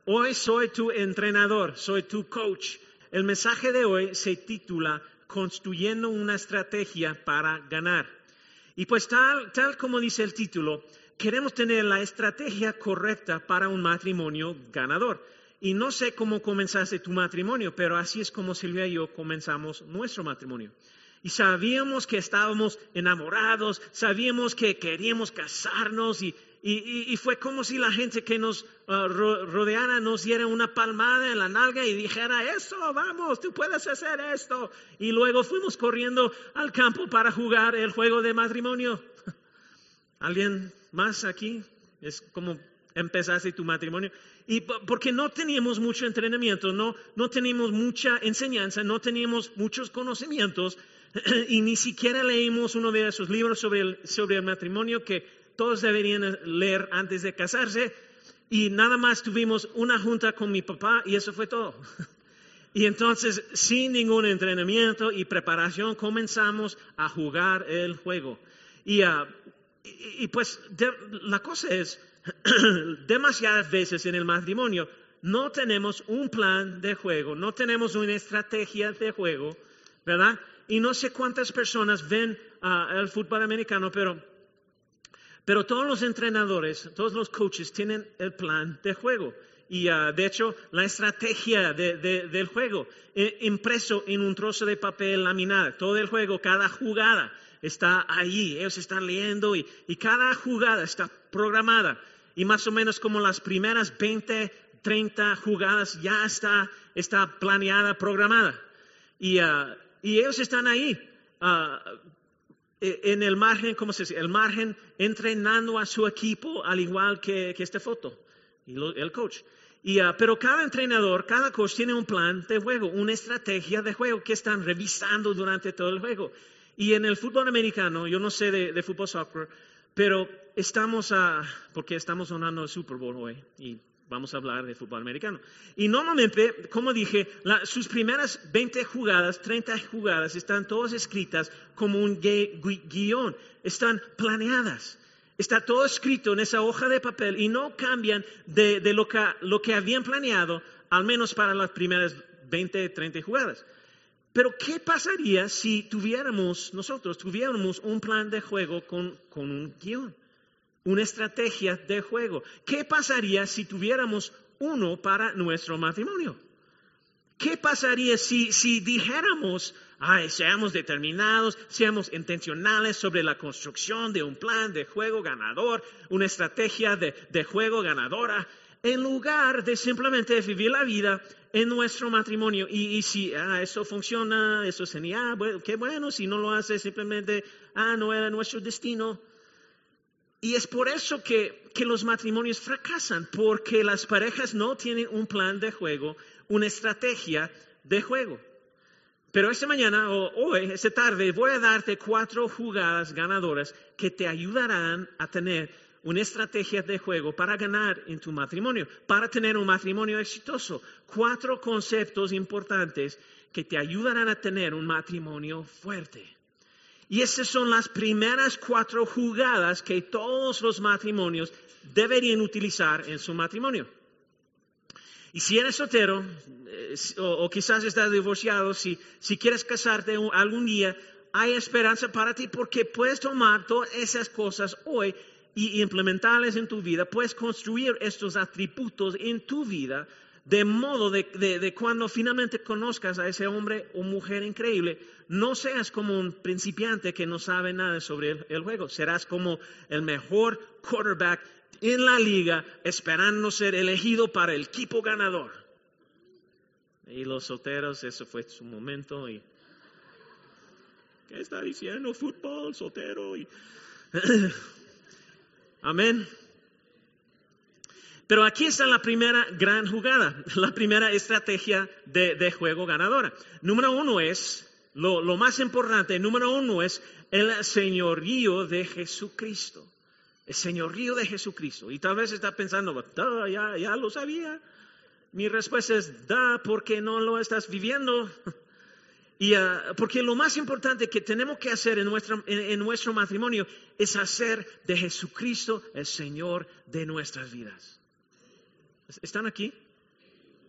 Hoy soy tu entrenador, soy tu coach. El mensaje de hoy se titula Construyendo una estrategia para ganar. Y pues tal como dice el título, queremos tener la estrategia correcta para un matrimonio ganador. Y no sé cómo comenzaste tu matrimonio, pero así es como Silvia y yo comenzamos nuestro matrimonio. Y sabíamos que estábamos enamorados, sabíamos que queríamos casarnos y fue como si la gente que nos rodeara nos diera una palmada en la nalga y dijera, eso, vamos, tú puedes hacer esto. Y luego fuimos corriendo al campo para jugar el juego de matrimonio. ¿Alguien más aquí? Es como empezaste tu matrimonio. Y porque no teníamos mucho entrenamiento, no teníamos mucha enseñanza, no teníamos muchos conocimientos y ni siquiera leímos uno de esos libros sobre el matrimonio que todos deberían leer antes de casarse. Y nada más tuvimos una junta con mi papá y eso fue todo. Y entonces, sin ningún entrenamiento y preparación, comenzamos a jugar el juego. Y pues la cosa es, demasiadas veces en el matrimonio no tenemos un plan de juego, no tenemos una estrategia de juego, ¿verdad? Y no sé cuántas personas ven el fútbol americano, pero todos los entrenadores, todos los coaches tienen el plan de juego. Y de hecho, la estrategia del juego, impreso en un trozo de papel laminado, todo el juego, cada jugada está allí. Ellos están leyendo y cada jugada está programada. Y más o menos como las primeras 20, 30 jugadas ya está planeada, programada. Y ellos están ahí. En el margen, ¿cómo se dice? El margen entrenando a su equipo al igual que esta foto, y el coach. Pero cada entrenador, cada coach tiene un plan de juego, una estrategia de juego que están revisando durante todo el juego. Y en el fútbol americano, yo no sé de fútbol soccer, pero porque estamos sonando el Super Bowl hoy y vamos a hablar de fútbol americano. Y normalmente, como dije, sus primeras 20 jugadas, 30 jugadas están todas escritas como un guión, están planeadas. Está todo escrito en esa hoja de papel y no cambian de lo que habían planeado, al menos para las primeras 20, 30 jugadas. Pero ¿qué pasaría si nosotros tuviéramos un plan de juego con un guión? Una estrategia de juego. ¿Qué pasaría si tuviéramos uno para nuestro matrimonio? ¿Qué pasaría si dijéramos, seamos determinados, seamos intencionales sobre la construcción de un plan de juego ganador, una estrategia de juego ganadora, en lugar de simplemente vivir la vida en nuestro matrimonio? Y si eso funciona, eso es genial, bueno, qué bueno. Si no lo hace, simplemente, no era nuestro destino. Y es por eso que los matrimonios fracasan, porque las parejas no tienen un plan de juego, una estrategia de juego. Pero esta mañana, esta tarde, voy a darte 4 jugadas ganadoras que te ayudarán a tener una estrategia de juego para ganar en tu matrimonio, para tener un matrimonio exitoso. 4 conceptos importantes que te ayudarán a tener un matrimonio fuerte. Y esas son las primeras 4 jugadas que todos los matrimonios deberían utilizar en su matrimonio. Y si eres soltero, o quizás estás divorciado, si quieres casarte algún día, hay esperanza para ti, porque puedes tomar todas esas cosas hoy y implementarlas en tu vida. Puedes construir estos atributos en tu vida, de modo de cuando finalmente conozcas a ese hombre o mujer increíble, no seas como un principiante que no sabe nada sobre el juego. Serás como el mejor quarterback en la liga, esperando ser elegido para el equipo ganador. Y los solteros, eso fue su momento. ¿Qué está diciendo? Fútbol, soltero. Amén. Pero aquí está la primera gran jugada, la primera estrategia de juego ganadora. Número 1 es, lo más importante, número 1 es el señorío de Jesucristo. El señorío de Jesucristo. Y tal vez está pensando, ya lo sabía. Mi respuesta es, porque no lo estás viviendo. Porque lo más importante que tenemos que hacer en nuestro matrimonio es hacer de Jesucristo el Señor de nuestras vidas. ¿Están aquí?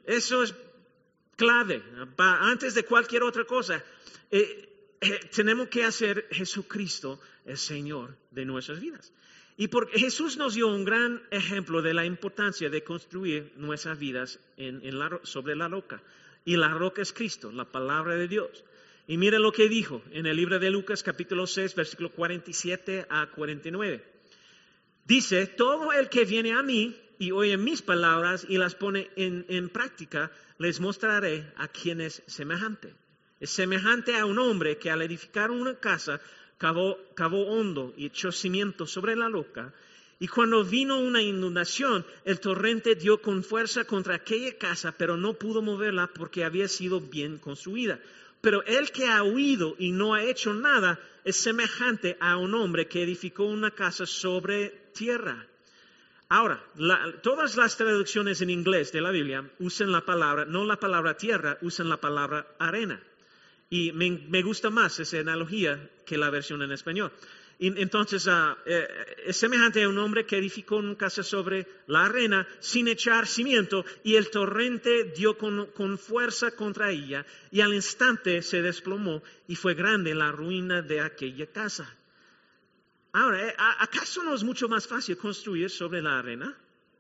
Eso es clave. Antes de cualquier otra cosa, tenemos que hacer Jesucristo el Señor de nuestras vidas. Y porque Jesús nos dio un gran ejemplo de la importancia de construir nuestras vidas sobre la roca. Y la roca es Cristo, la palabra de Dios. Y mire lo que dijo en el libro de Lucas capítulo 6, versículo 47 a 49. Dice, todo el que viene a mí y oye mis palabras y las pone en práctica, les mostraré a quién es semejante. Es semejante a un hombre que al edificar una casa cavó hondo y echó cimiento sobre la roca. Y cuando vino una inundación, el torrente dio con fuerza contra aquella casa, pero no pudo moverla porque había sido bien construida. Pero el que ha huido y no ha hecho nada es semejante a un hombre que edificó una casa sobre tierra. Ahora, todas las traducciones en inglés de la Biblia usan la palabra, no la palabra tierra, usan la palabra arena. Y me gusta más esa analogía que la versión en español. Entonces, es semejante a un hombre que edificó una casa sobre la arena sin echar cimiento y el torrente dio con fuerza contra ella y al instante se desplomó y fue grande la ruina de aquella casa. Ahora, ¿acaso no es mucho más fácil construir sobre la arena?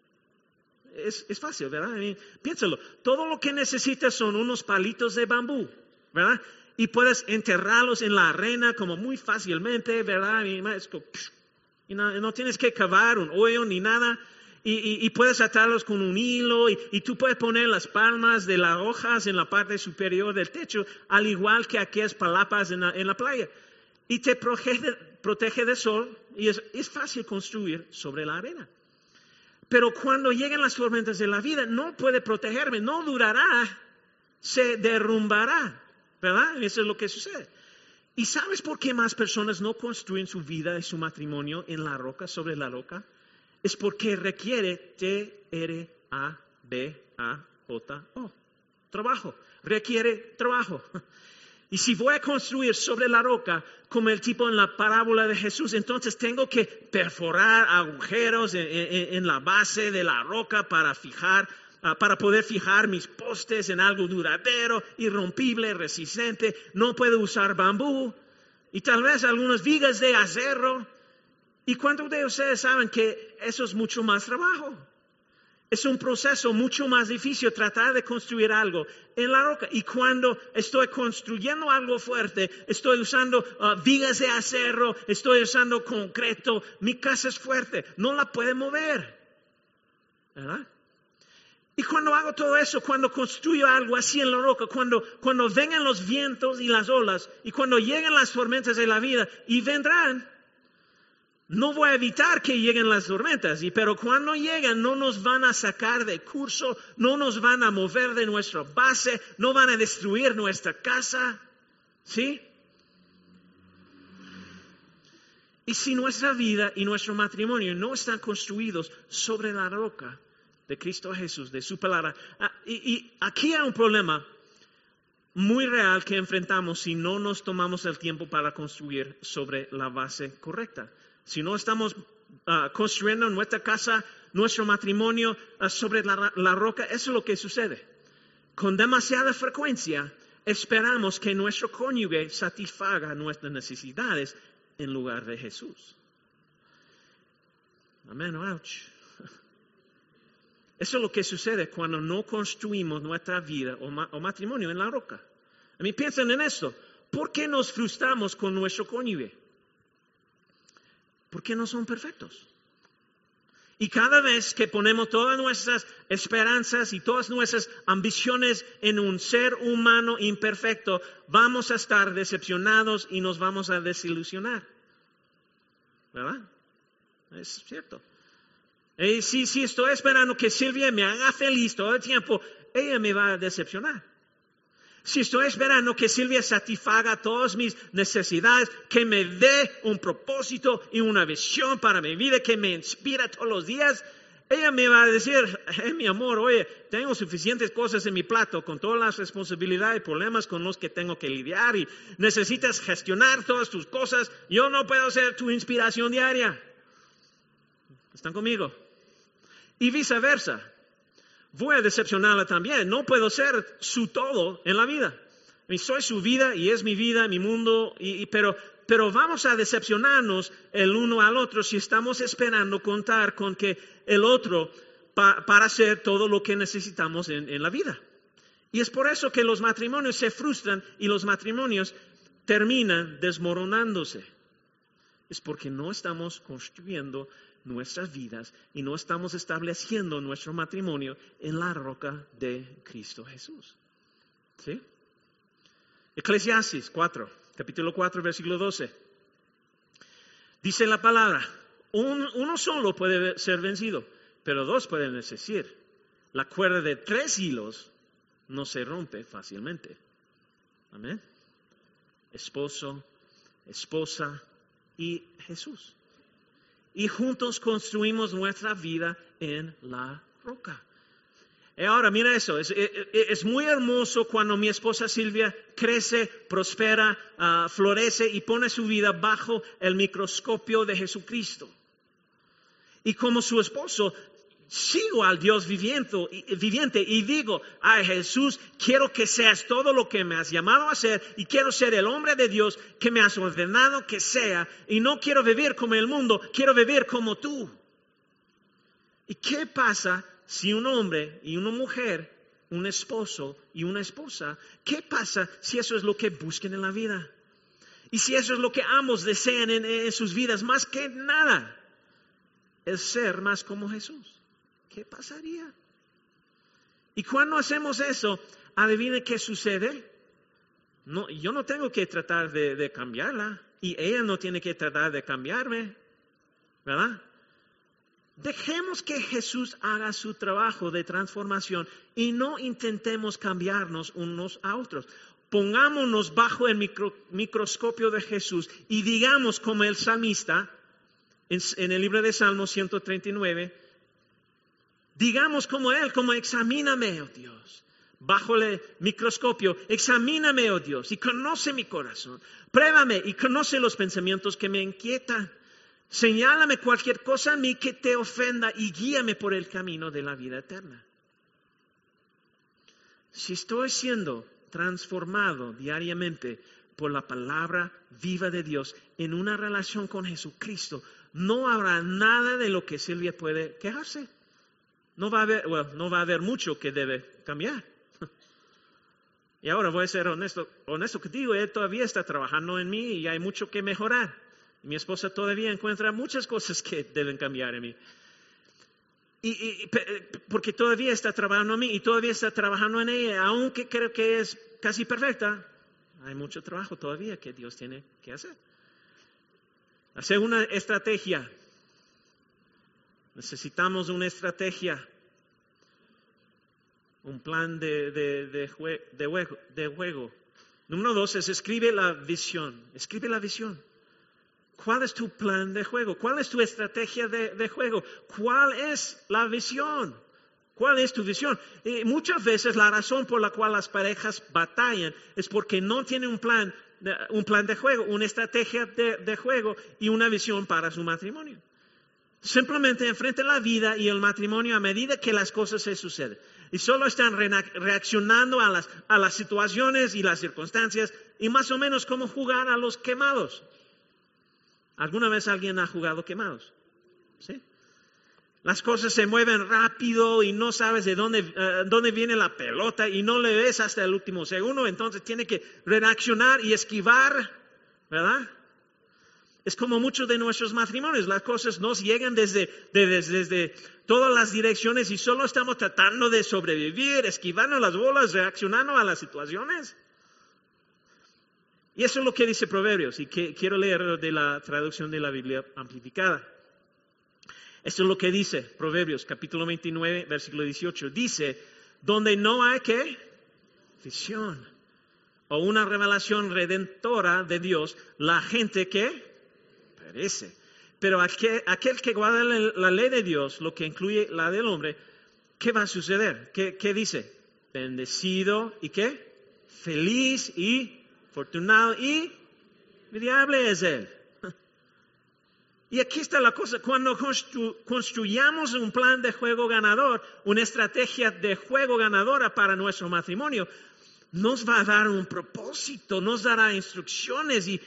Es fácil, ¿verdad? Piénsalo, todo lo que necesitas son unos palitos de bambú, ¿verdad? Y puedes enterrarlos en la arena como muy fácilmente, ¿verdad? Y no tienes que cavar un hoyo ni nada. Y puedes atarlos con un hilo y tú puedes poner las palmas de las hojas en la parte superior del techo, al igual que aquellas palapas en la playa. Y te protege del sol y es fácil construir sobre la arena. Pero cuando lleguen las tormentas de la vida, no puede protegerme, no durará, se derrumbará. ¿Verdad? Eso es lo que sucede. ¿Y sabes por qué más personas no construyen su vida y su matrimonio en la roca, sobre la roca? Es porque requiere T-R-A-B-A-J-O. Trabajo. Requiere trabajo. Y si voy a construir sobre la roca, como el tipo en la parábola de Jesús, entonces tengo que perforar agujeros en la base de la roca para poder fijar mis postes en algo duradero, irrompible, resistente. No puedo usar bambú y tal vez algunas vigas de acero. ¿Y cuántos de ustedes saben que eso es mucho más trabajo? Es un proceso mucho más difícil tratar de construir algo en la roca. Y cuando estoy construyendo algo fuerte, estoy usando vigas de acero, estoy usando concreto, mi casa es fuerte, no la puede mover, ¿verdad? Y cuando hago todo eso, cuando construyo algo así en la roca, cuando vengan los vientos y las olas, y cuando lleguen las tormentas de la vida, y vendrán, no voy a evitar que lleguen las tormentas, pero cuando llegan no nos van a sacar de curso, no nos van a mover de nuestra base, no van a destruir nuestra casa, ¿sí? Y si nuestra vida y nuestro matrimonio no están construidos sobre la roca de Cristo Jesús, de su palabra. Y aquí hay un problema muy real que enfrentamos si no nos tomamos el tiempo para construir sobre la base correcta. Si no estamos construyendo nuestra casa, nuestro matrimonio sobre la roca, eso es lo que sucede. Con demasiada frecuencia esperamos que nuestro cónyuge satisfaga nuestras necesidades en lugar de Jesús. Amén, ouch. Eso es lo que sucede cuando no construimos nuestra vida o matrimonio en la roca. Piensen en esto. ¿Por qué nos frustramos con nuestro cónyuge? Porque no son perfectos. Y cada vez que ponemos todas nuestras esperanzas y todas nuestras ambiciones en un ser humano imperfecto, vamos a estar decepcionados y nos vamos a desilusionar. ¿Verdad? Es cierto. Si estoy esperando que Silvia me haga feliz todo el tiempo, ella me va a decepcionar. Si estoy esperando que Silvia satisfaga todas mis necesidades, que me dé un propósito y una visión para mi vida, que me inspira todos los días, ella me va a decir, mi amor, oye, tengo suficientes cosas en mi plato con todas las responsabilidades y problemas con los que tengo que lidiar y necesitas gestionar todas tus cosas. Yo no puedo ser tu inspiración diaria. ¿Están conmigo? Y viceversa. voy a decepcionarla también. No puedo ser su todo en la vida. Y soy su vida y es mi vida, mi mundo, pero vamos a decepcionarnos el uno al otro si estamos esperando contar con que el otro para hacer todo lo que necesitamos en la vida. Y es por eso que los matrimonios se frustran y los matrimonios terminan desmoronándose. Es porque no estamos construyendo nuestras vidas y no estamos estableciendo nuestro matrimonio en la roca de Cristo Jesús. ¿Sí? Eclesiastes 4, capítulo 4, versículo 12. Dice la palabra, uno solo puede ser vencido, pero dos pueden resistir. La cuerda de 3 hilos no se rompe fácilmente. Amén. Esposo, esposa y Jesús. Y juntos construimos nuestra vida en la roca. Y ahora mira eso, es muy hermoso cuando mi esposa Silvia crece, prospera, florece y pone su vida bajo el microscopio de Jesucristo. Y como su esposo, sigo al Dios viviente y digo, ay Jesús, quiero que seas todo lo que me has llamado a ser y quiero ser el hombre de Dios que me has ordenado que sea y no quiero vivir como el mundo, quiero vivir como tú. ¿Y qué pasa si un hombre y una mujer, un esposo y una esposa, qué pasa si eso es lo que buscan en la vida? Y si eso es lo que ambos desean en sus vidas, más que nada, es ser más como Jesús. ¿Qué pasaría? Y cuando hacemos eso, adivine qué sucede. No, yo no tengo que tratar de cambiarla y ella no tiene que tratar de cambiarme, ¿verdad? Dejemos que Jesús haga su trabajo de transformación y no intentemos cambiarnos unos a otros. Pongámonos bajo el microscopio de Jesús y digamos como el salmista en el libro de Salmos 139, digamos como él, como examíname, oh Dios, bajo el microscopio, examíname, oh Dios, y conoce mi corazón, pruébame y conoce los pensamientos que me inquietan. Señálame cualquier cosa a mí que te ofenda y guíame por el camino de la vida eterna. Si estoy siendo transformado diariamente por la palabra viva de Dios en una relación con Jesucristo, no habrá nada de lo que Silvia puede quejarse. No va a haber mucho que debe cambiar. Y ahora voy a ser honesto contigo, él todavía está trabajando en mí y hay mucho que mejorar. Mi esposa todavía encuentra muchas cosas que deben cambiar en mí. Porque todavía está trabajando en mí y todavía está trabajando en ella, aunque creo que es casi perfecta. Hay mucho trabajo todavía que Dios tiene que hacer. Hacer una estrategia. Necesitamos una estrategia. Un plan de juego. Número 2 es escribe la visión. Escribe la visión. ¿Cuál es tu plan de juego? ¿Cuál es tu estrategia de juego? ¿Cuál es la visión? ¿Cuál es tu visión? Y muchas veces la razón por la cual las parejas batallan es porque no tienen un plan de juego, una estrategia de juego y una visión para su matrimonio. Simplemente enfrentan la vida y el matrimonio a medida que las cosas se suceden. Y solo están reaccionando a las situaciones y las circunstancias y más o menos como jugar a los quemados. ¿Alguna vez alguien ha jugado quemados? ¿Sí? Las cosas se mueven rápido y no sabes de dónde viene la pelota y no le ves hasta el último segundo, entonces tiene que reaccionar y esquivar, ¿verdad? Es como muchos de nuestros matrimonios, las cosas nos llegan desde todas las direcciones y solo estamos tratando de sobrevivir, esquivando las bolas, reaccionando a las situaciones. Y eso es lo que dice Proverbios, y que quiero leer de la traducción de la Biblia amplificada. Esto es lo que dice Proverbios, capítulo 29, versículo 18. Dice, donde no hay ¿qué? Visión o una revelación redentora de Dios, la gente ¿qué? Perece. Pero aquel que guarda la ley de Dios, lo que incluye la del hombre, ¿qué va a suceder? ¿Qué dice? Bendecido y ¿qué? Feliz y afortunado y envidiable es él. Y aquí está la cosa, cuando construyamos un plan de juego ganador, una estrategia de juego ganadora para nuestro matrimonio, nos va a dar un propósito, nos dará instrucciones y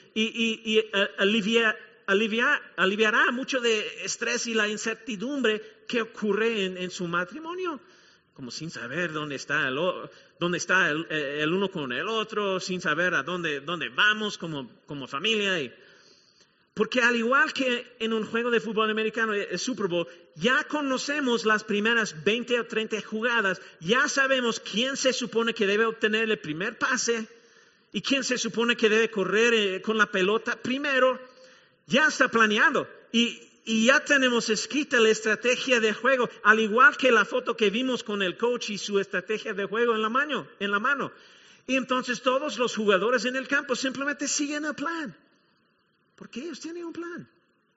aliviará mucho de estrés y la incertidumbre que ocurre en su matrimonio. Como sin saber dónde está el uno con el otro, sin saber a dónde vamos como familia. Porque al igual que en un juego de fútbol americano, el Super Bowl, ya conocemos las primeras 20 o 30 jugadas, ya sabemos quién se supone que debe obtener el primer pase y quién se supone que debe correr con la pelota primero, ya está planeado. Y ya tenemos escrita la estrategia de juego, al igual que la foto que vimos con el coach y su estrategia de juego en la mano. Y entonces todos los jugadores en el campo simplemente siguen el plan. Porque ellos tienen un plan.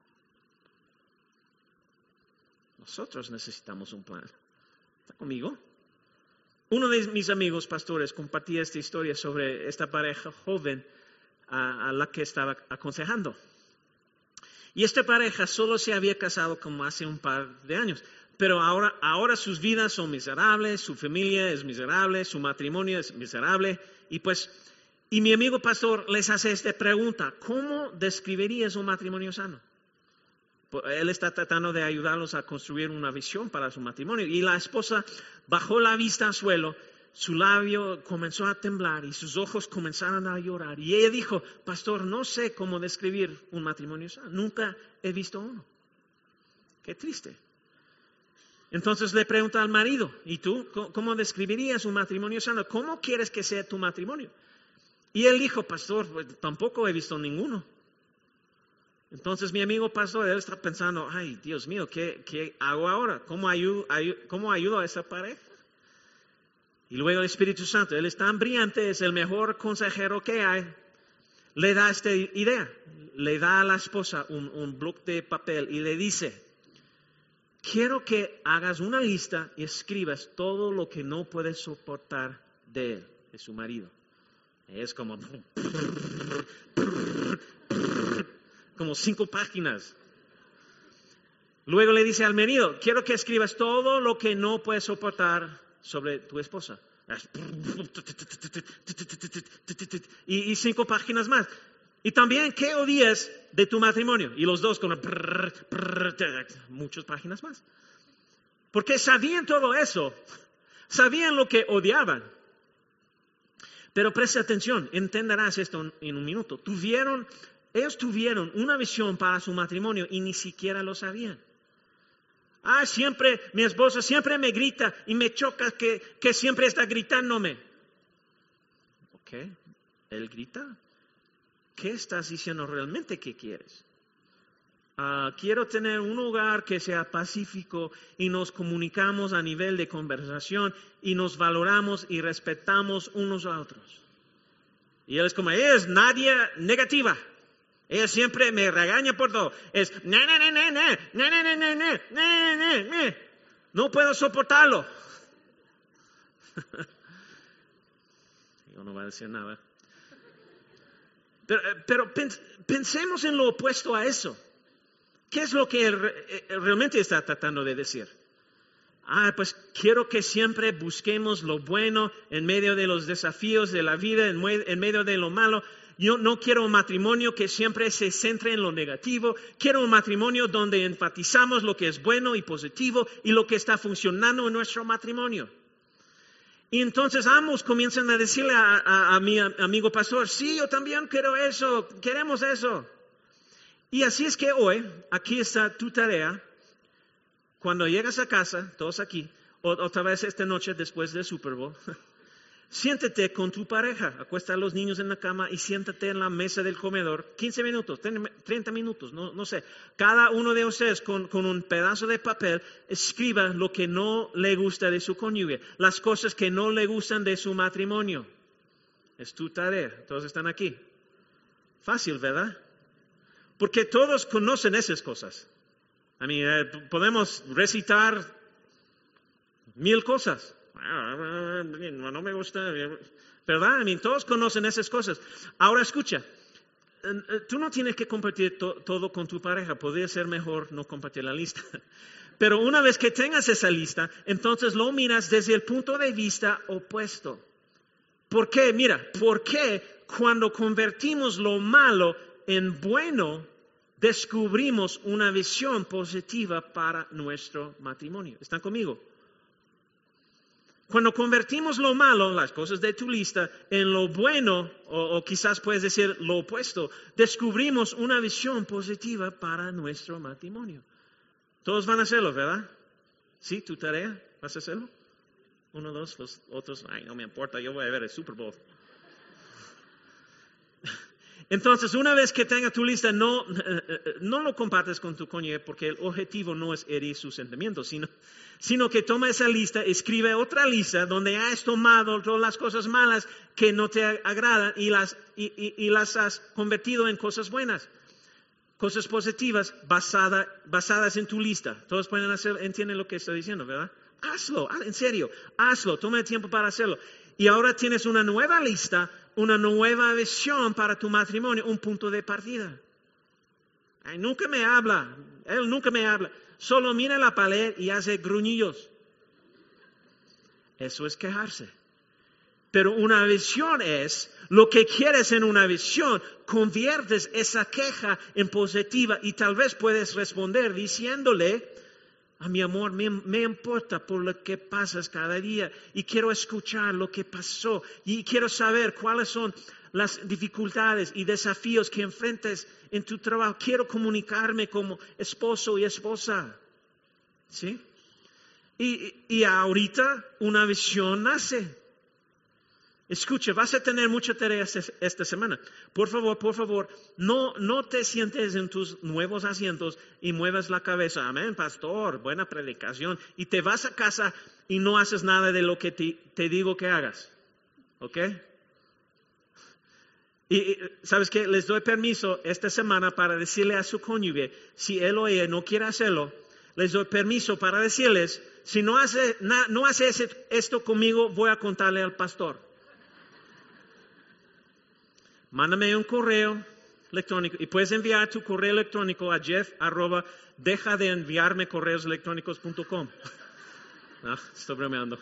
Nosotros necesitamos un plan. ¿Está conmigo? Uno de mis amigos pastores compartía esta historia sobre esta pareja joven a la que estaba aconsejando. Y esta pareja solo se había casado como hace un par de años. Pero ahora sus vidas son miserables, su familia es miserable, su matrimonio es miserable. Y mi amigo pastor les hace esta pregunta: ¿cómo describirías un matrimonio sano? Él está tratando de ayudarlos a construir una visión para su matrimonio. Y la esposa bajó la vista al suelo, su labio comenzó a temblar y sus ojos comenzaron a llorar. Y ella dijo: pastor, no sé cómo describir un matrimonio sano. Nunca he visto uno. Qué triste. Entonces le pregunta al marido: ¿y tú cómo describirías un matrimonio sano? ¿Cómo quieres que sea tu matrimonio? Y él dijo: pastor, pues, tampoco he visto ninguno. Entonces mi amigo pastor, él está pensando: ay, Dios mío, ¿qué hago ahora? ¿Cómo ayudo a esa pareja? Y luego el Espíritu Santo, él es tan brillante, es el mejor consejero que hay, le da esta idea. Le da a la esposa un bloque de papel y le dice: quiero que hagas una lista y escribas todo lo que no puedes soportar de él, de su marido. Es como 5 páginas. Luego le dice al marido: quiero que escribas todo lo que no puedes soportar sobre tu esposa. Y 5 páginas más. Y también, ¿qué odias de tu matrimonio? Y los dos con muchas páginas más. Porque sabían todo eso. Sabían lo que odiaban. Pero presta atención, entenderás esto en un minuto. Ellos tuvieron una visión para su matrimonio y ni siquiera lo sabían. Mi esposa siempre me grita y me choca que siempre está gritándome. Ok, ¿él grita? ¿Qué estás diciendo realmente que quieres? Quiero tener un hogar que sea pacífico y nos comunicamos a nivel de conversación y nos valoramos y respetamos unos a otros. Y él es como: ella es Nadia negativa. Ella siempre me regaña por todo. Es no puedo soportarlo. Yo no voy a decir nada. Pero pensemos en lo opuesto a eso. ¿Qué es lo que él realmente está tratando de decir? Pues quiero que siempre busquemos lo bueno en medio de los desafíos de la vida, en medio de lo malo. Yo no quiero un matrimonio que siempre se centre en lo negativo. Quiero un matrimonio donde enfatizamos lo que es bueno y positivo y lo que está funcionando en nuestro matrimonio. Y entonces ambos comienzan a decirle a mi amigo pastor: sí, yo también quiero eso, queremos eso. Y así es que hoy, aquí está tu tarea. Cuando llegas a casa, todos aquí, otra vez esta noche después del Super Bowl, siéntate con tu pareja, acuesta a los niños en la cama y siéntate en la mesa del comedor, 15 minutos, 30 minutos, no sé. Cada uno de ustedes con un pedazo de papel escriba lo que no le gusta de su cónyuge, las cosas que no le gustan de su matrimonio. Es tu tarea, todos están aquí. Fácil, ¿verdad? Porque todos conocen esas cosas. Podemos recitar 1000 cosas. No me gusta, ¿verdad? Todos conocen esas cosas. Ahora escucha, tú no tienes que compartir todo con tu pareja. Podría ser mejor no compartir la lista. Pero una vez que tengas esa lista, entonces lo miras desde el punto de vista opuesto. ¿Por qué? Mira, ¿por qué cuando convertimos lo malo en bueno, descubrimos una visión positiva para nuestro matrimonio? ¿Están conmigo? Cuando convertimos lo malo, las cosas de tu lista, en lo bueno, o quizás puedes decir lo opuesto, descubrimos una visión positiva para nuestro matrimonio. Todos van a hacerlo, ¿verdad? ¿Sí? ¿Tu tarea? ¿Vas a hacerlo? Uno, dos, los otros, ay, no me importa, yo voy a ver el Super Bowl. Entonces, una vez que tengas tu lista, no lo compartes con tu cónyuge porque el objetivo no es herir sus sentimientos, sino que toma esa lista, escribe otra lista donde has tomado todas las cosas malas que no te agradan y las has convertido en cosas buenas, cosas positivas basadas en tu lista. Todos pueden hacer, entienden lo que estoy diciendo, ¿verdad? Hazlo, en serio, hazlo, toma el tiempo para hacerlo. Y ahora tienes una nueva lista, una nueva visión para tu matrimonio, un punto de partida. Ay, él nunca me habla, solo mira la pared y hace gruñillos. Eso es quejarse. Pero una visión es, lo que quieres en una visión, conviertes esa queja en positiva y tal vez puedes responder diciéndole: a mi amor, me importa por lo que pasas cada día y quiero escuchar lo que pasó y quiero saber cuáles son las dificultades y desafíos que enfrentes en tu trabajo. Quiero comunicarme como esposo y esposa. ¿Sí? Y ahorita una visión nace. Escucha, vas a tener mucha tarea esta semana. Por favor, no te sientes en tus nuevos asientos y muevas la cabeza. Amén, pastor, buena predicación. Y te vas a casa y no haces nada de lo que te digo que hagas. ¿Ok? Y ¿sabes qué? Les doy permiso esta semana para decirle a su cónyuge, si él o ella no quiere hacerlo, les doy permiso para decirles, si no hace esto conmigo, voy a contarle al pastor. Mándame un correo electrónico y puedes enviar tu correo electrónico a jeff@dejadenviarmecorreoselectronicos.com. No, estoy bromeando.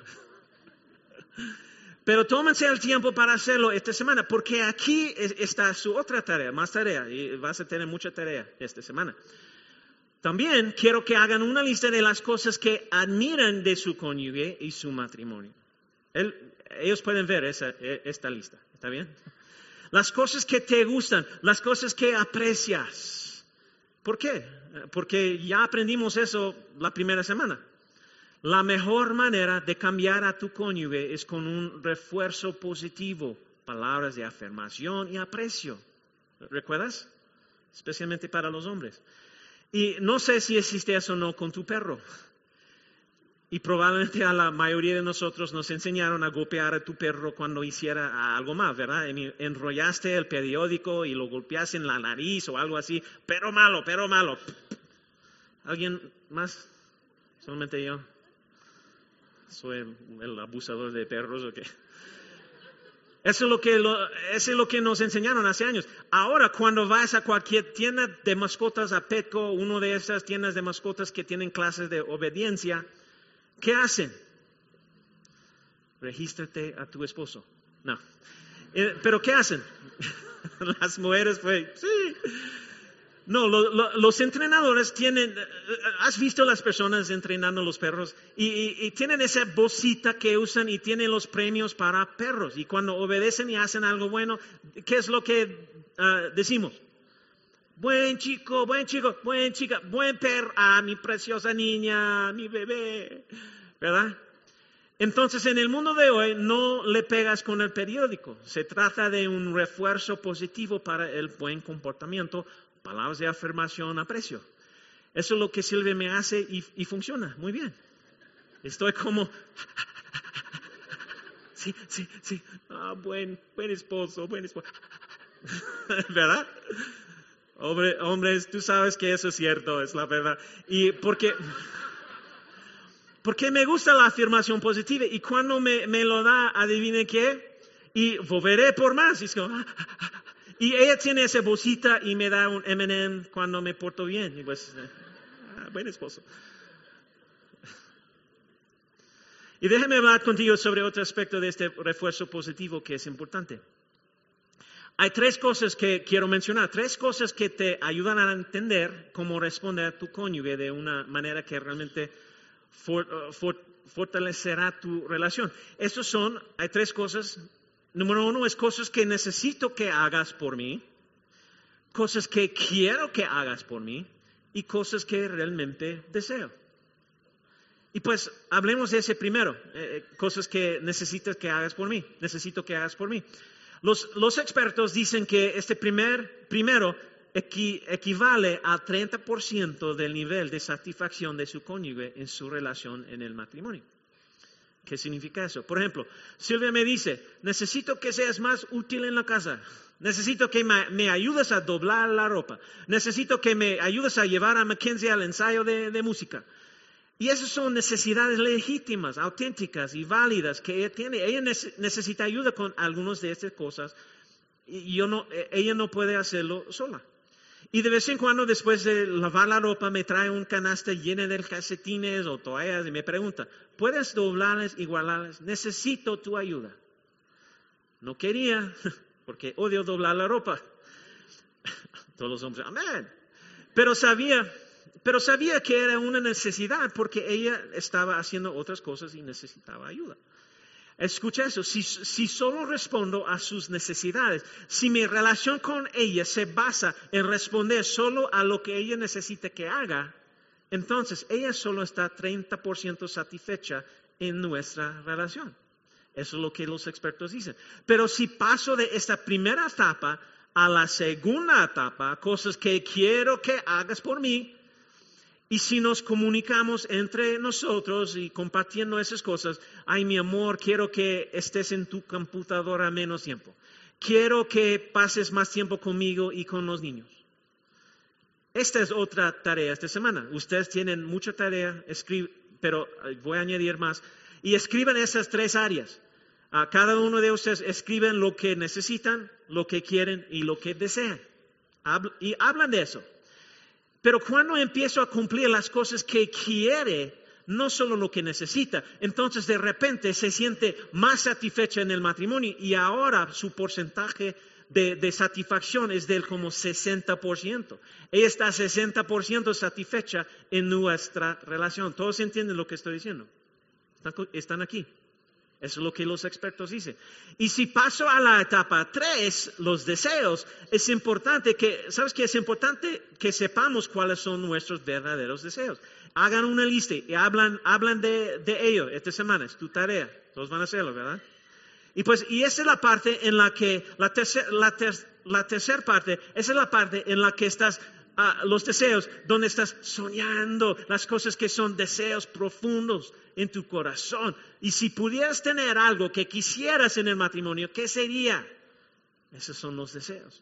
Pero tómense el tiempo para hacerlo esta semana, porque aquí está su otra tarea, más tarea, y vas a tener mucha tarea esta semana. También quiero que hagan una lista de las cosas que admiran de su cónyuge y su matrimonio. Ellos pueden ver esta lista, ¿está bien? Las cosas que te gustan, las cosas que aprecias. ¿Por qué? Porque ya aprendimos eso la primera semana. La mejor manera de cambiar a tu cónyuge es con un refuerzo positivo, palabras de afirmación y aprecio. ¿Recuerdas? Especialmente para los hombres. Y no sé si existe eso o no con tu perro. Y probablemente a la mayoría de nosotros nos enseñaron a golpear a tu perro cuando hiciera algo más, ¿verdad? Enrollaste el periódico y lo golpeaste en la nariz o algo así. Pero malo. ¿Alguien más? ¿Solamente yo? ¿Soy el abusador de perros o qué? Eso es lo que nos enseñaron hace años. Ahora, cuando vas a cualquier tienda de mascotas, a Petco, una de esas tiendas de mascotas que tienen clases de obediencia, ¿qué hacen? Regístrate a tu esposo. No. ¿Pero qué hacen? Las mujeres, sí. No, los entrenadores tienen, ¿has visto las personas entrenando los perros? Y tienen esa bolsita que usan y tienen los premios para perros. Y cuando obedecen y hacen algo bueno, ¿qué es lo que decimos? Buen chico, buen chica, buen perro, mi preciosa niña, mi bebé, ¿verdad? Entonces, en el mundo de hoy, no le pegas con el periódico. Se trata de un refuerzo positivo para el buen comportamiento, palabras de afirmación, aprecio. Eso es lo que Silvia me hace y funciona muy bien. Estoy como, sí. Buen esposo. ¿Verdad? Hombres, tú sabes que eso es cierto, es la verdad. Y porque me gusta la afirmación positiva y cuando me lo da, adivine qué, y volveré por más. Y es como, Y ella tiene esa bolsita y me da un M&M cuando me porto bien. Y pues, buen esposo. Y déjame hablar contigo sobre otro aspecto de este refuerzo positivo que es importante. Hay 3 cosas que quiero mencionar, 3 cosas que te ayudan a entender cómo responder a tu cónyuge de una manera que realmente fortalecerá tu relación. Hay 3 cosas. Número 1 es cosas que necesito que hagas por mí, cosas que quiero que hagas por mí y cosas que realmente deseo. Y pues hablemos de ese primero, cosas que necesitas que hagas por mí, necesito que hagas por mí. Los expertos dicen que este primero equivale al 30% del nivel de satisfacción de su cónyuge en su relación en el matrimonio. ¿Qué significa eso? Por ejemplo, Silvia me dice, necesito que seas más útil en la casa. Necesito que me ayudes a doblar la ropa. Necesito que me ayudes a llevar a Mackenzie al ensayo de música. Y esas son necesidades legítimas, auténticas y válidas que ella tiene. Ella necesita ayuda con algunas de estas cosas y ella no puede hacerlo sola. Y de vez en cuando, después de lavar la ropa, me trae un canasta llena de calcetines o toallas y me pregunta, ¿puedes doblarlas y guardarlas? Necesito tu ayuda. No quería, porque odio doblar la ropa. Todos los hombres, amén. Pero sabía que era una necesidad porque ella estaba haciendo otras cosas y necesitaba ayuda. Escucha eso, si solo respondo a sus necesidades, si mi relación con ella se basa en responder solo a lo que ella necesita que haga, entonces ella solo está 30% satisfecha en nuestra relación. Eso es lo que los expertos dicen. Pero si paso de esta primera etapa a la segunda etapa, cosas que quiero que hagas por mí, y si nos comunicamos entre nosotros y compartiendo esas cosas, ay mi amor, quiero que estés en tu computadora menos tiempo. Quiero que pases más tiempo conmigo y con los niños. Esta es otra tarea esta semana. Ustedes tienen mucha tarea, pero voy a añadir más. Y escriban esas 3 áreas. Cada uno de ustedes escriben lo que necesitan, lo que quieren y lo que desean. Y hablan de eso. Pero cuando empiezo a cumplir las cosas que quiere, no solo lo que necesita, entonces de repente se siente más satisfecha en el matrimonio y ahora su porcentaje de satisfacción es del como 60%. Ella está 60% satisfecha en nuestra relación. ¿Todos entienden lo que estoy diciendo? ¿Están aquí? Eso es lo que los expertos dicen. Y si paso a la etapa 3, los deseos, es importante ¿sabes qué? Es importante que sepamos cuáles son nuestros verdaderos deseos. Hagan una lista y hablan de ello esta semana. Es tu tarea. Todos van a hacerlo, ¿verdad? Y esa es la parte en la que, la tercera parte, esa es la parte en la que estás, los deseos, donde estás soñando, las cosas que son deseos profundos en tu corazón. Y si pudieras tener algo que quisieras en el matrimonio, ¿qué sería? Esos son los deseos.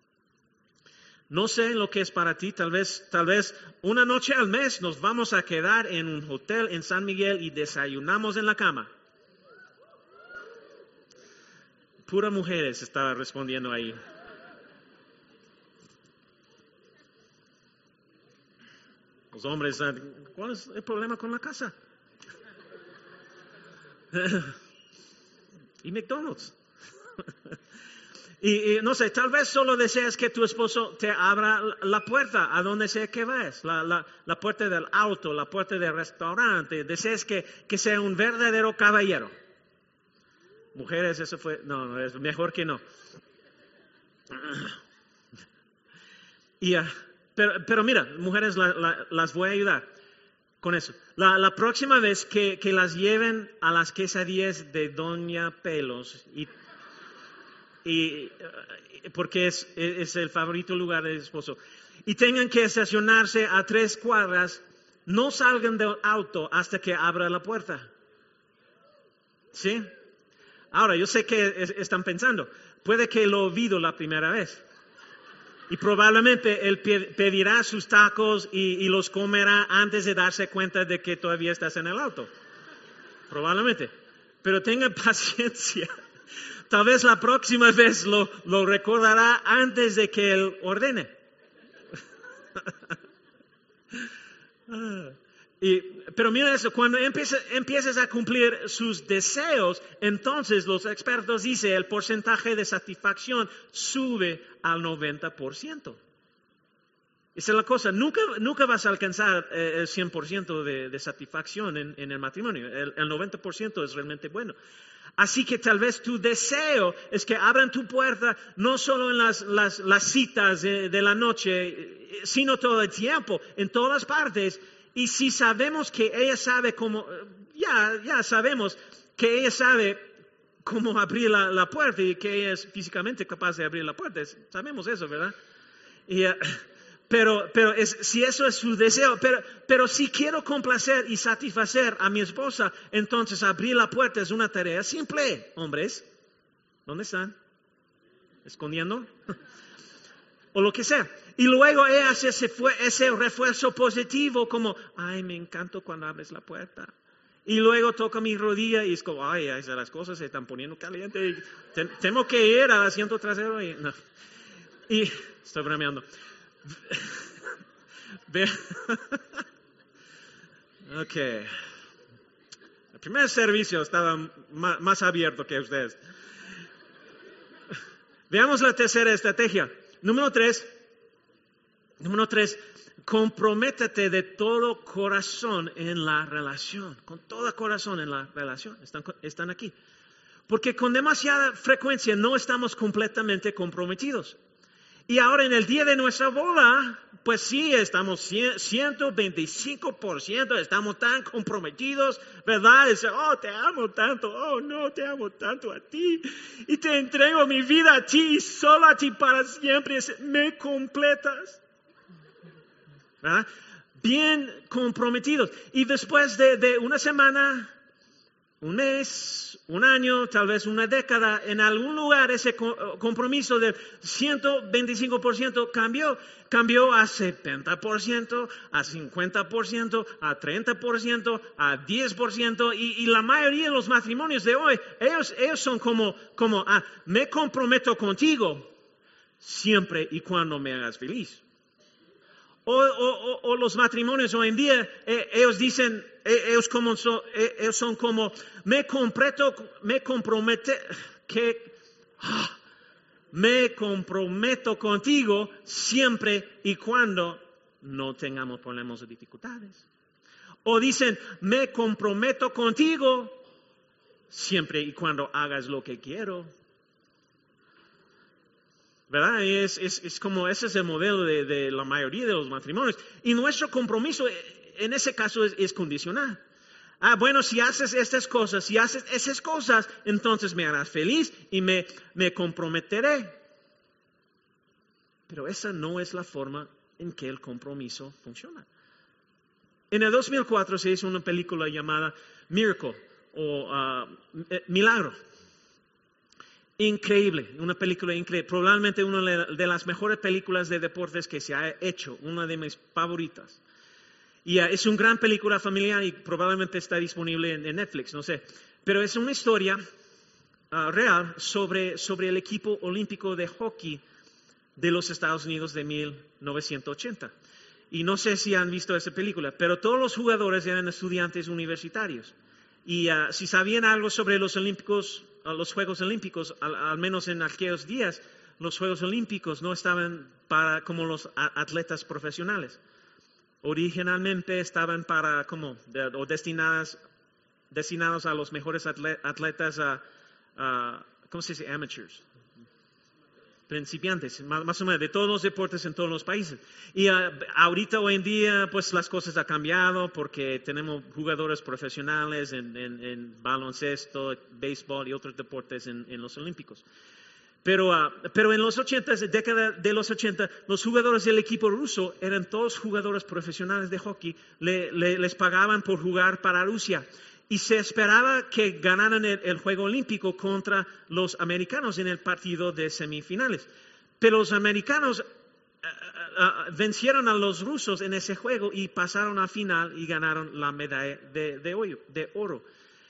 No sé lo que es para ti, tal vez una noche al mes nos vamos a quedar en un hotel en San Miguel y desayunamos en la cama. Pura mujeres estaba respondiendo ahí. Los hombres, ¿cuál es el problema con la casa? Y McDonald's. y no sé, tal vez solo deseas que tu esposo te abra la puerta a donde sea que vayas, la puerta del auto, la puerta del restaurante. Deseas que sea un verdadero caballero. Mujeres, eso fue, no, es mejor que no. Pero mira, mujeres, las voy a ayudar con eso. La próxima vez que las lleven a las quesadillas de Doña Pelos, porque es el favorito lugar del esposo, y tengan que estacionarse a 3 cuadras, no salgan del auto hasta que abra la puerta. ¿Sí? Ahora, yo sé que están pensando, puede que lo olvido la primera vez. Y probablemente él pedirá sus tacos y los comerá antes de darse cuenta de que todavía estás en el auto. Probablemente. Pero tengan paciencia. Tal vez la próxima vez lo recordará antes de que Él ordene. Pero mira eso, cuando empieces a cumplir sus deseos, entonces los expertos dicen el porcentaje de satisfacción sube al 90%. Esa es la cosa, nunca vas a alcanzar el 100% de satisfacción en el matrimonio, el 90% es realmente bueno. Así que tal vez tu deseo es que abran tu puerta no solo en las citas de la noche, sino todo el tiempo, en todas partes. Y si sabemos que ella sabe cómo, ya sabemos que ella sabe cómo abrir la puerta y que ella es físicamente capaz de abrir la puerta. Sabemos eso, ¿verdad? Pero si eso es su deseo, pero si quiero complacer y satisfacer a mi esposa, entonces abrir la puerta es una tarea simple, hombres. ¿Dónde están? ¿Escondiendo? O lo que sea. Y luego ella hace ese refuerzo positivo como, ay, me encanta cuando abres la puerta. Y luego toca mi rodilla y es como, ay, las cosas se están poniendo calientes. Tengo que ir al asiento trasero. Y estoy bromeando. Ok. El primer servicio estaba más abierto que ustedes. Veamos la tercera estrategia. Número 3, comprométete de todo corazón en la relación. Con todo corazón en la relación. Están aquí. Porque con demasiada frecuencia no estamos completamente comprometidos. Y ahora en el día de nuestra boda, pues sí, estamos 125%, estamos tan comprometidos, ¿verdad? Dice, oh, te amo tanto, oh, no, te amo tanto a ti. Y te entrego mi vida a ti y solo a ti para siempre. Me completas. ¿Verdad? Bien comprometidos. Y después de una semana, un mes, un año, tal vez una década, en algún lugar ese compromiso del 125% cambió a 70%, a 50%, a 30%, a 10%, y la mayoría de los matrimonios de hoy, ellos son como me comprometo contigo siempre y cuando me hagas feliz. O los matrimonios hoy en día, ellos dicen, ellos son como, me comprometo contigo siempre y cuando no tengamos problemas o dificultades. O dicen, me comprometo contigo siempre y cuando hagas lo que quiero. ¿Verdad? Es como ese es el modelo de la mayoría de los matrimonios. Y nuestro compromiso en ese caso es condicional. Bueno, si haces estas cosas, si haces esas cosas, entonces me harás feliz y me comprometeré. Pero esa no es la forma en que el compromiso funciona. En el 2004 se hizo una película llamada Miracle o Milagro. Increíble, una película increíble, probablemente una de las mejores películas de deportes que se ha hecho, una de mis favoritas. Y es una gran película familiar y probablemente está disponible en Netflix, no sé. Pero es una historia real sobre el equipo olímpico de hockey de los Estados Unidos de 1980. Y no sé si han visto esa película, pero todos los jugadores eran estudiantes universitarios. Y si sabían algo sobre los Olímpicos, los Juegos Olímpicos, al menos en aquellos días, los Juegos Olímpicos no estaban para como los atletas profesionales. Originalmente estaban para o destinados a los mejores atletas, ¿cómo se dice? Amateurs. Principiantes, más o menos, de todos los deportes en todos los países. Y ahorita, hoy en día, pues las cosas han cambiado porque tenemos jugadores profesionales en baloncesto, béisbol y otros deportes en los Olímpicos. Pero en los 80, década de los 80, los jugadores del equipo ruso eran todos jugadores profesionales de hockey. Les pagaban por jugar para Rusia. Y se esperaba que ganaran el Juego Olímpico contra los americanos en el partido de semifinales. Pero los americanos vencieron a los rusos en ese juego y pasaron a final y ganaron la medalla de oro.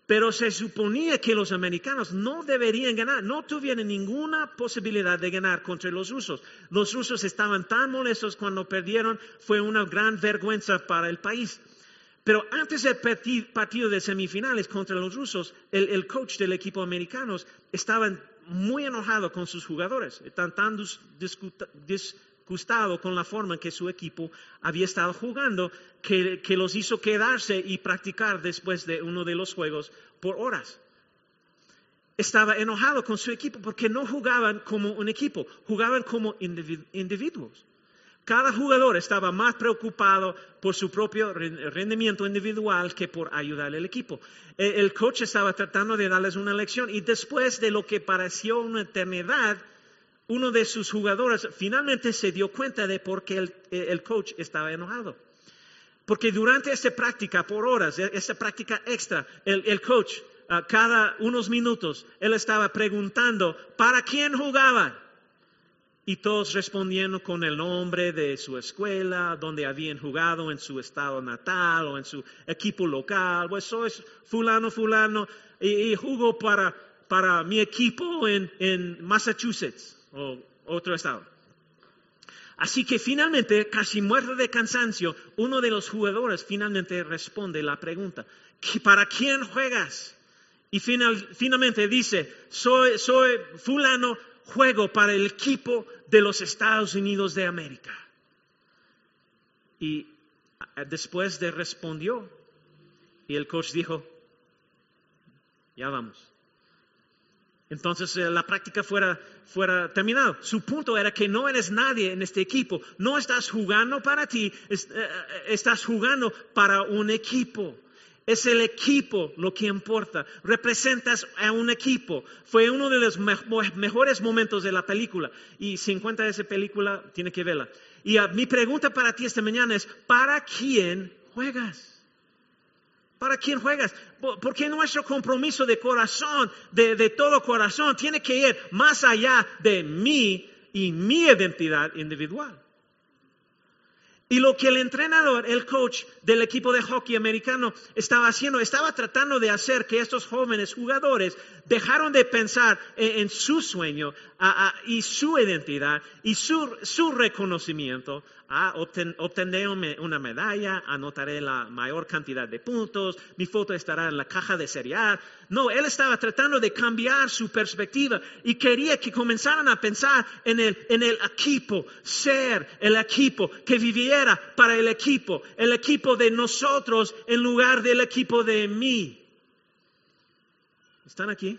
Pero se suponía que los americanos no deberían ganar, no tuvieron ninguna posibilidad de ganar contra los rusos. Los rusos estaban tan molestos cuando perdieron, fue una gran vergüenza para el país. Pero antes del partido de semifinales contra los rusos, el coach del equipo americano estaba muy enojado con sus jugadores. Están tan disgustado con la forma en que su equipo había estado jugando que los hizo quedarse y practicar después de uno de los juegos por horas. Estaba enojado con su equipo porque no jugaban como un equipo, jugaban como individuos. Cada jugador estaba más preocupado por su propio rendimiento individual que por ayudar al equipo. El coach estaba tratando de darles una lección y después de lo que pareció una eternidad, uno de sus jugadores finalmente se dio cuenta de por qué el coach estaba enojado. Porque durante esa práctica por horas, esa práctica extra, el coach cada unos minutos, él estaba preguntando ¿para quién jugaban? Y todos respondiendo con el nombre de su escuela, donde habían jugado en su estado natal o en su equipo local. Pues soy fulano, y jugó para mi equipo en Massachusetts o otro estado. Así que finalmente, casi muerto de cansancio, uno de los jugadores finalmente responde la pregunta, ¿para quién juegas? Y finalmente dice, soy fulano, juego para el equipo de los Estados Unidos de América. Y después respondió, y el coach dijo, ya vamos. Entonces la práctica fuera terminada. Su punto era que no eres nadie en este equipo. No estás jugando para ti, estás jugando para un equipo. Es el equipo lo que importa. Representas a un equipo. Fue uno de los mejores momentos de la película. Y si encuentra esa película, tiene que verla. Y mi pregunta para ti esta mañana es, ¿para quién juegas? ¿Para quién juegas? Porque nuestro compromiso de corazón, de todo corazón, tiene que ir más allá de mí y mi identidad individual. Y lo que el entrenador, el coach del equipo de hockey americano estaba haciendo, estaba tratando de hacer que estos jóvenes jugadores dejaron de pensar en su sueño y su identidad y su reconocimiento. Obtendré una medalla, anotaré la mayor cantidad de puntos, mi foto estará en la caja de cereal. No, él estaba tratando de cambiar su perspectiva y quería que comenzaran a pensar en el equipo, ser el equipo, que viviera para el equipo de nosotros en lugar del equipo de mí. ¿Están aquí?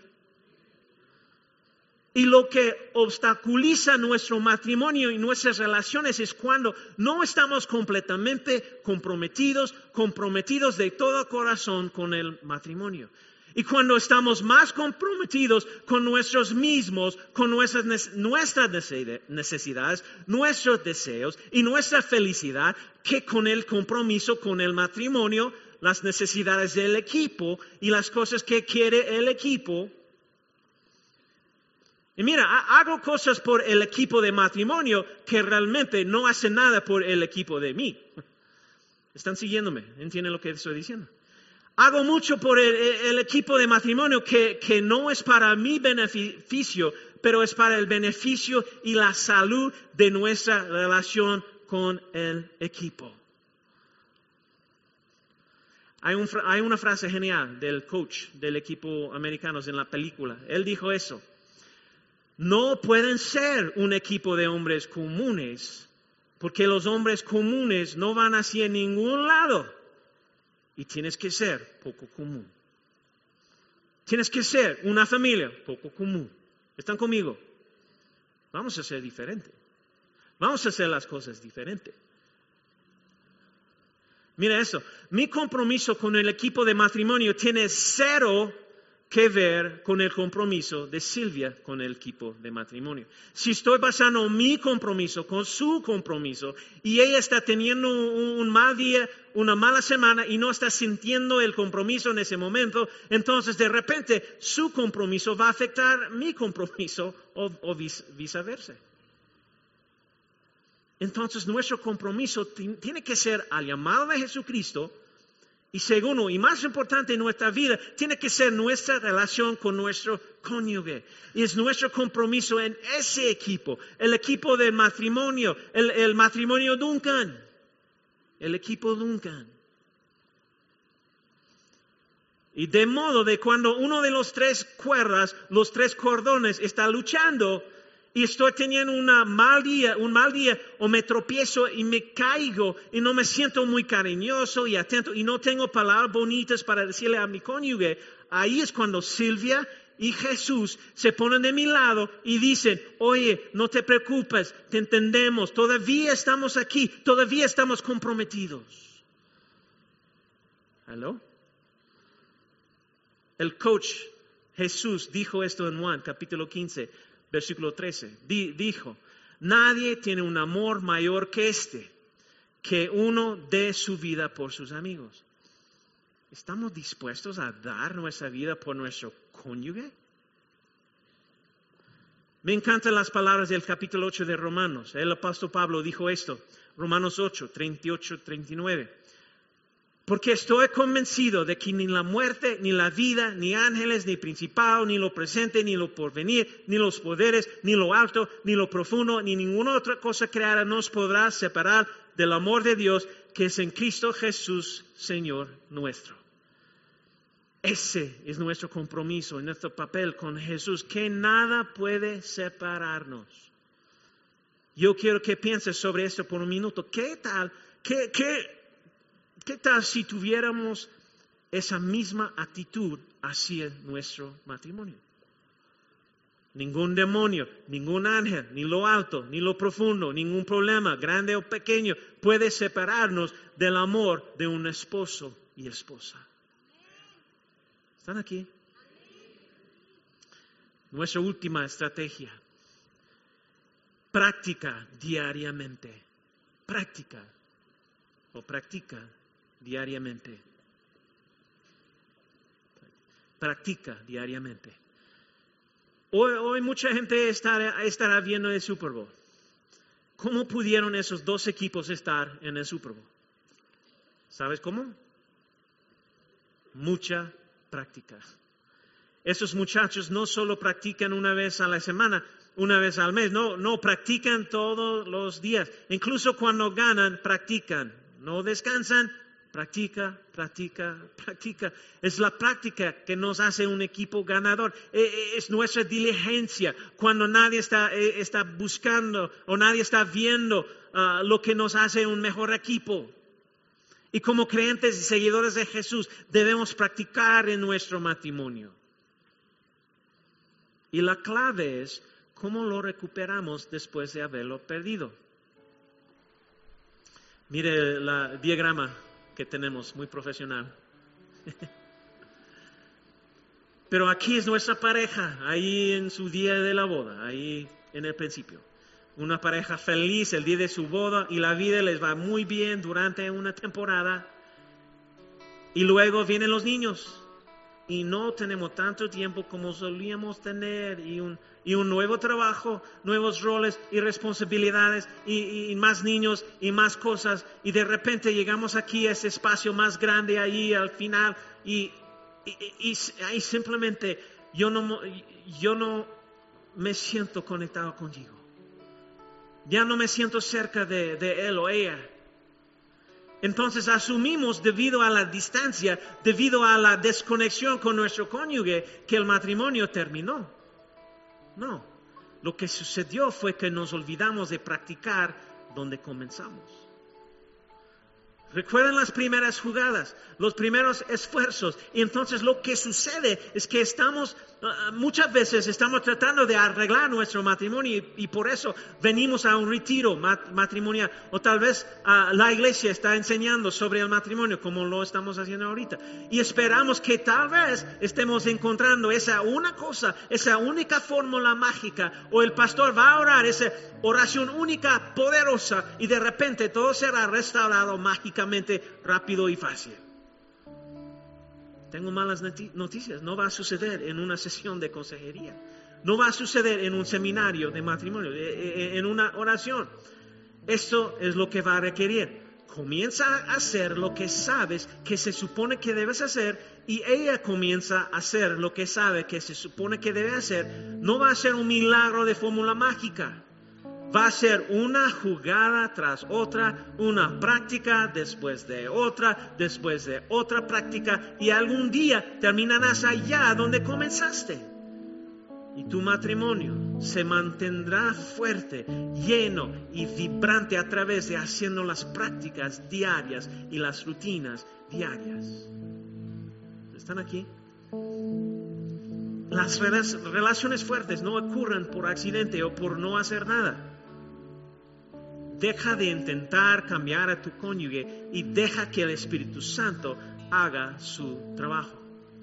Y lo que obstaculiza nuestro matrimonio y nuestras relaciones es cuando no estamos completamente comprometidos de todo corazón con el matrimonio. Y cuando estamos más comprometidos con nosotros mismos, con nuestras necesidades, nuestros deseos y nuestra felicidad, que con el compromiso con el matrimonio, las necesidades del equipo y las cosas que quiere el equipo. Y mira, hago cosas por el equipo de matrimonio que realmente no hacen nada por el equipo de mí. ¿Están siguiéndome? ¿Entienden lo que estoy diciendo? Hago mucho por el equipo de matrimonio que no es para mi beneficio, pero es para el beneficio y la salud de nuestra relación con el equipo. Hay una frase genial del coach del equipo americano en la película. Él dijo eso. No pueden ser un equipo de hombres comunes, porque los hombres comunes no van hacia ningún lado. Y tienes que ser poco común. Tienes que ser una familia poco común. ¿Están conmigo? Vamos a ser diferentes. Vamos a hacer las cosas diferentes. Mira eso. Mi compromiso con el equipo de matrimonio tiene cero que ver con el compromiso de Silvia con el equipo de matrimonio. Si estoy basando mi compromiso con su compromiso y ella está teniendo un mal día, una mala semana y no está sintiendo el compromiso en ese momento, entonces de repente su compromiso va a afectar mi compromiso o viceversa. Entonces nuestro compromiso tiene que ser al llamado de Jesucristo Y segundo, y más importante en nuestra vida, tiene que ser nuestra relación con nuestro cónyuge. Y es nuestro compromiso en ese equipo, el equipo del matrimonio, el matrimonio Duncan, el equipo Duncan. Y de modo de cuando uno de los tres cuerdas, los tres cordones está luchando y estoy teniendo un mal día o me tropiezo y me caigo y no me siento muy cariñoso y atento y no tengo palabras bonitas para decirle a mi cónyuge, ahí es cuando Silvia y Jesús se ponen de mi lado y dicen, oye, no te preocupes, te entendemos, todavía estamos aquí, todavía estamos comprometidos. ¿Aló? El coach Jesús dijo esto en Juan capítulo 15, versículo 13. Dijo, nadie tiene un amor mayor que este, que uno dé su vida por sus amigos. ¿Estamos dispuestos a dar nuestra vida por nuestro cónyuge? Me encantan las palabras del capítulo 8 de Romanos. El apóstol Pablo dijo esto, Romanos 8, 38, 39. Porque estoy convencido de que ni la muerte, ni la vida, ni ángeles, ni principado, ni lo presente, ni lo porvenir, ni los poderes, ni lo alto, ni lo profundo, ni ninguna otra cosa creada nos podrá separar del amor de Dios que es en Cristo Jesús, Señor nuestro. Ese es nuestro compromiso, nuestro papel con Jesús, que nada puede separarnos. Yo quiero que pienses sobre esto por un minuto. ¿Qué tal si tuviéramos esa misma actitud hacia nuestro matrimonio? Ningún demonio, ningún ángel, ni lo alto, ni lo profundo, ningún problema, grande o pequeño, puede separarnos del amor de un esposo y esposa. ¿Están aquí? Nuestra última estrategia. Practica diariamente. Practica diariamente. Practica diariamente. Hoy mucha gente estará viendo el Super Bowl. ¿Cómo pudieron esos dos equipos estar en el Super Bowl? ¿Sabes cómo? Mucha práctica. Esos muchachos no solo practican una vez a la semana, una vez al mes, no practican todos los días. Incluso cuando ganan, practican. No descansan, practica. Es la práctica que nos hace un equipo ganador. Es nuestra diligencia cuando nadie está buscando o nadie está viendo lo que nos hace un mejor equipo. Y como creyentes y seguidores de Jesús debemos practicar en nuestro matrimonio. Y la clave es cómo lo recuperamos después de haberlo perdido. Mire el diagrama que tenemos, muy profesional. Pero aquí es nuestra pareja, ahí en su día de la boda, ahí en el principio. Una pareja feliz el día de su boda y la vida les va muy bien durante una temporada. Y luego vienen los niños y no tenemos tanto tiempo como solíamos tener y un nuevo trabajo, nuevos roles y responsabilidades y más niños y más cosas y de repente llegamos aquí a ese espacio más grande ahí al final y ahí simplemente yo no me siento conectado contigo. Ya no me siento cerca de él o ella. Entonces asumimos debido a la distancia, debido a la desconexión con nuestro cónyuge, que el matrimonio terminó. No, lo que sucedió fue que nos olvidamos de practicar donde comenzamos. Recuerdan las primeras jugadas, los primeros esfuerzos. Y entonces lo que sucede es que muchas veces estamos tratando de arreglar nuestro matrimonio y por eso venimos a un retiro matrimonial. O tal vez la iglesia está enseñando sobre el matrimonio como lo estamos haciendo ahorita. Y esperamos que tal vez estemos encontrando esa única fórmula mágica. O el pastor va a orar esa oración única, poderosa. Y de repente todo será restaurado mágicamente, rápido y fácil. Tengo malas noticias. No va a suceder en una sesión de consejería. No va a suceder en un seminario de matrimonio, en una oración. Esto es lo que va a requerir comienza a hacer lo que sabes que se supone que debes hacer y ella comienza a hacer lo que sabe que se supone que debe hacer, no va a ser un milagro de fórmula mágica. Va a ser una jugada tras otra, una práctica después de otra práctica y algún día terminarás allá donde comenzaste. Y tu matrimonio se mantendrá fuerte, lleno y vibrante a través de haciendo las prácticas diarias y las rutinas diarias. ¿Están aquí? Las relaciones fuertes no ocurren por accidente o por no hacer nada. Deja de intentar cambiar a tu cónyuge y deja que el Espíritu Santo haga su trabajo.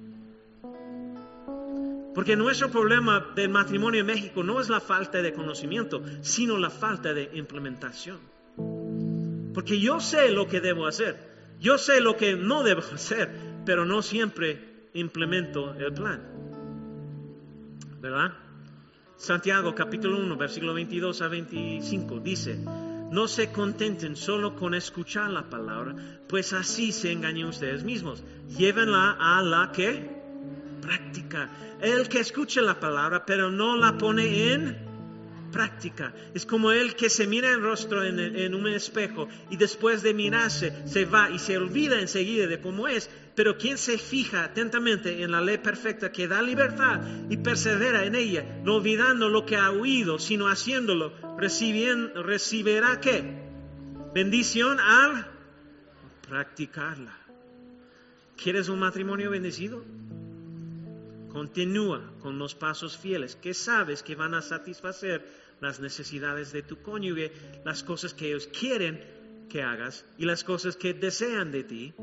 Porque nuestro problema del matrimonio en México no es la falta de conocimiento, sino la falta de implementación. Porque yo sé lo que debo hacer, yo sé lo que no debo hacer, pero no siempre implemento el plan. ¿Verdad? Santiago capítulo 1, versículo 22 a 25 dice: no se contenten solo con escuchar la palabra, pues así se engañan ustedes mismos. Llévenla a la ¿qué? Práctica. El que escucha la palabra pero no la pone en práctica es como el que se mira el rostro en un espejo y después de mirarse se va y se olvida enseguida de cómo es. Pero quien se fija atentamente en la ley perfecta que da libertad y persevera en ella, no olvidando lo que ha oído, sino haciéndolo, recibirá ¿qué? Bendición al practicarla. ¿Quieres un matrimonio bendecido? Continúa con los pasos fieles que sabes que van a satisfacer las necesidades de tu cónyuge, las cosas que ellos quieren que hagas y las cosas que desean de ti.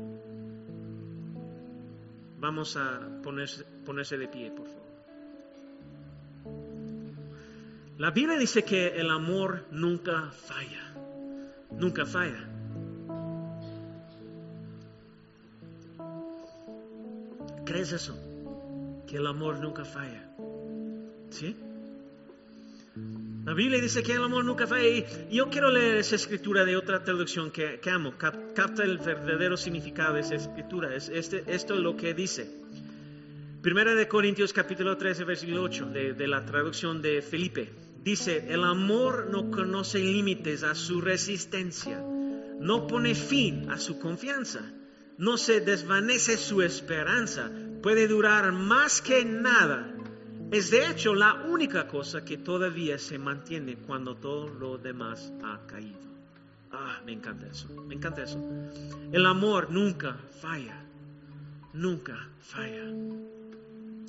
Vamos a ponerse de pie, por favor. La Biblia dice que el amor nunca falla. Nunca falla. ¿Crees eso? Que el amor nunca falla. ¿Sí? La Biblia dice que el amor nunca falla. Y yo quiero leer esa escritura de otra traducción que amo. Capta el verdadero significado de esa escritura. Esto es lo que dice. Primera de Corintios capítulo 13, versículo 8 de la traducción de Felipe. Dice: el amor no conoce límites a su resistencia. No pone fin a su confianza. No se desvanece su esperanza. Puede durar más que nada. Es de hecho la única cosa que todavía se mantiene cuando todo lo demás ha caído. Me encanta eso, me encanta eso. El amor nunca falla, nunca falla.